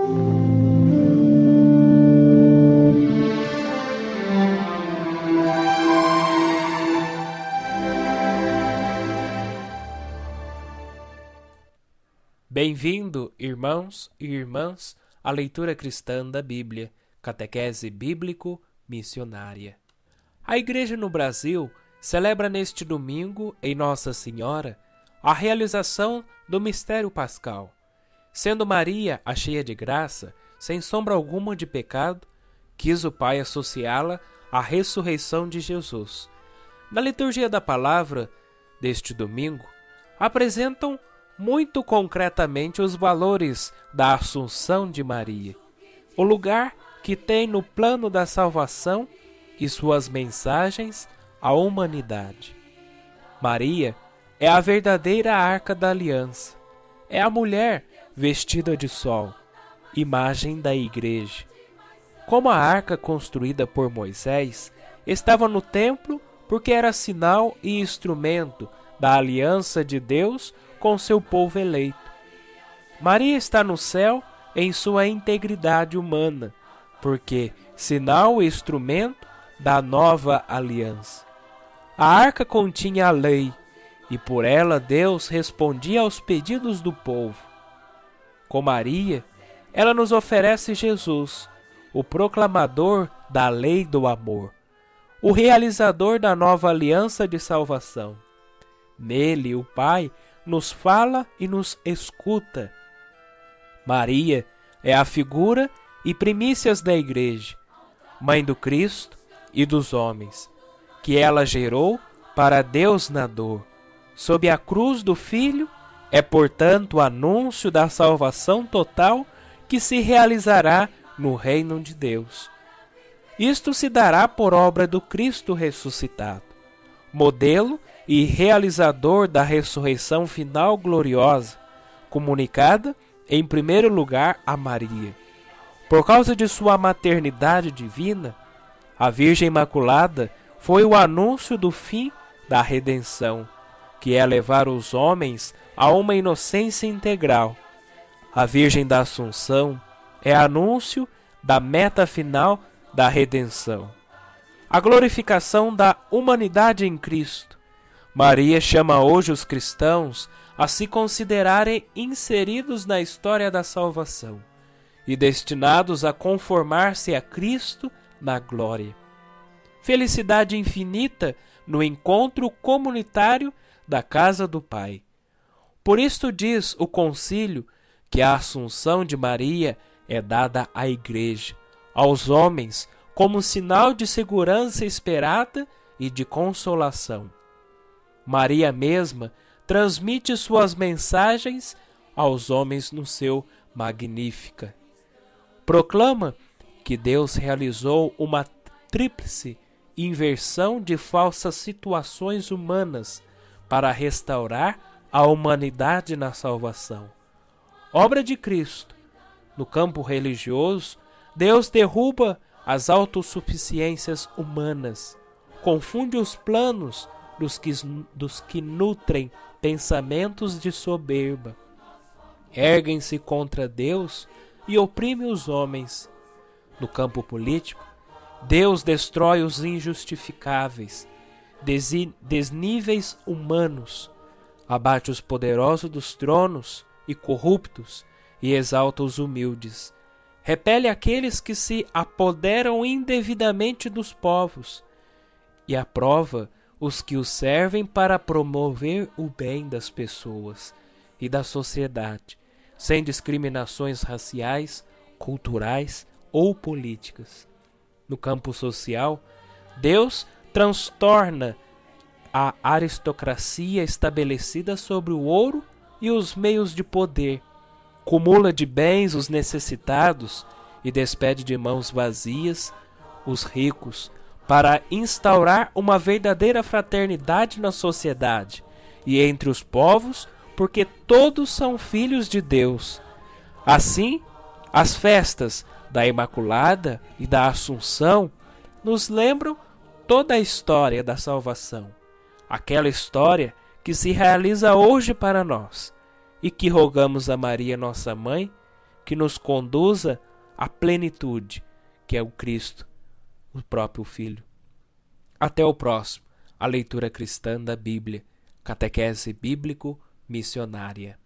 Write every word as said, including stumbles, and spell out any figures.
Bem-vindo, irmãos e irmãs, à leitura cristã da Bíblia, catequese bíblico-missionária. A Igreja no Brasil celebra neste domingo, em Nossa Senhora, a realização do mistério pascal. Sendo Maria a cheia de graça, sem sombra alguma de pecado, quis o Pai associá-la à ressurreição de Jesus. Na liturgia da palavra deste domingo, apresentam muito concretamente os valores da Assunção de Maria, o lugar que tem no plano da salvação e suas mensagens à humanidade. Maria é a verdadeira arca da aliança, é a mulher vestida de sol, imagem da Igreja. Como a arca construída por Moisés estava no templo porque era sinal e instrumento da aliança de Deus com seu povo eleito. Maria está no céu em sua integridade humana, porque sinal e instrumento da nova aliança. A arca continha a lei, e por ela Deus respondia aos pedidos do povo. Com Maria, ela nos oferece Jesus, o proclamador da lei do amor, o realizador da nova aliança de salvação. Nele, o Pai nos fala e nos escuta. Maria é a figura e primícias da Igreja, mãe do Cristo e dos homens, que ela gerou para Deus na dor. Sob a cruz do Filho, é portanto o anúncio da salvação total que se realizará no reino de Deus. Isto se dará por obra do Cristo ressuscitado, modelo e realizador da ressurreição final gloriosa, comunicada em primeiro lugar a Maria. Por causa de sua maternidade divina, a Virgem Imaculada foi o anúncio do fim da redenção, que é levar os homens a uma inocência integral. A Virgem da Assunção é anúncio da meta final da redenção, a glorificação da humanidade em Cristo. Maria chama hoje os cristãos a se considerarem inseridos na história da salvação e destinados a conformar-se a Cristo na glória. Felicidade infinita no encontro comunitário da casa do Pai. Por isto diz o concílio que a Assunção de Maria é dada à Igreja, aos homens, como sinal de segurança esperada e de consolação. Maria mesma transmite suas mensagens aos homens no seu Magnífica. Proclama que Deus realizou uma tríplice inversão de falsas situações humanas para restaurar a humanidade na salvação. Obra de Cristo. No campo religioso, Deus derruba as autossuficiências humanas, confunde os planos dos que, dos que nutrem pensamentos de soberba, erguem-se contra Deus e oprimem os homens. No campo político, Deus destrói os injustificáveis, desníveis humanos, abate os poderosos dos tronos e corruptos e exalta os humildes, repele aqueles que se apoderam indevidamente dos povos e aprova os que o servem para promover o bem das pessoas e da sociedade, sem discriminações raciais, culturais ou políticas. No campo social, Deus transtorna a aristocracia estabelecida sobre o ouro e os meios de poder, cumula de bens os necessitados e despede de mãos vazias os ricos, para instaurar uma verdadeira fraternidade na sociedade e entre os povos, porque todos são filhos de Deus. Assim, as festas da Imaculada e da Assunção nos lembram toda a história da salvação, aquela história que se realiza hoje para nós, e que rogamos a Maria, nossa Mãe, que nos conduza à plenitude, que é o Cristo, o próprio Filho. Até o próximo, a leitura cristã da Bíblia, catequese bíblico-missionária.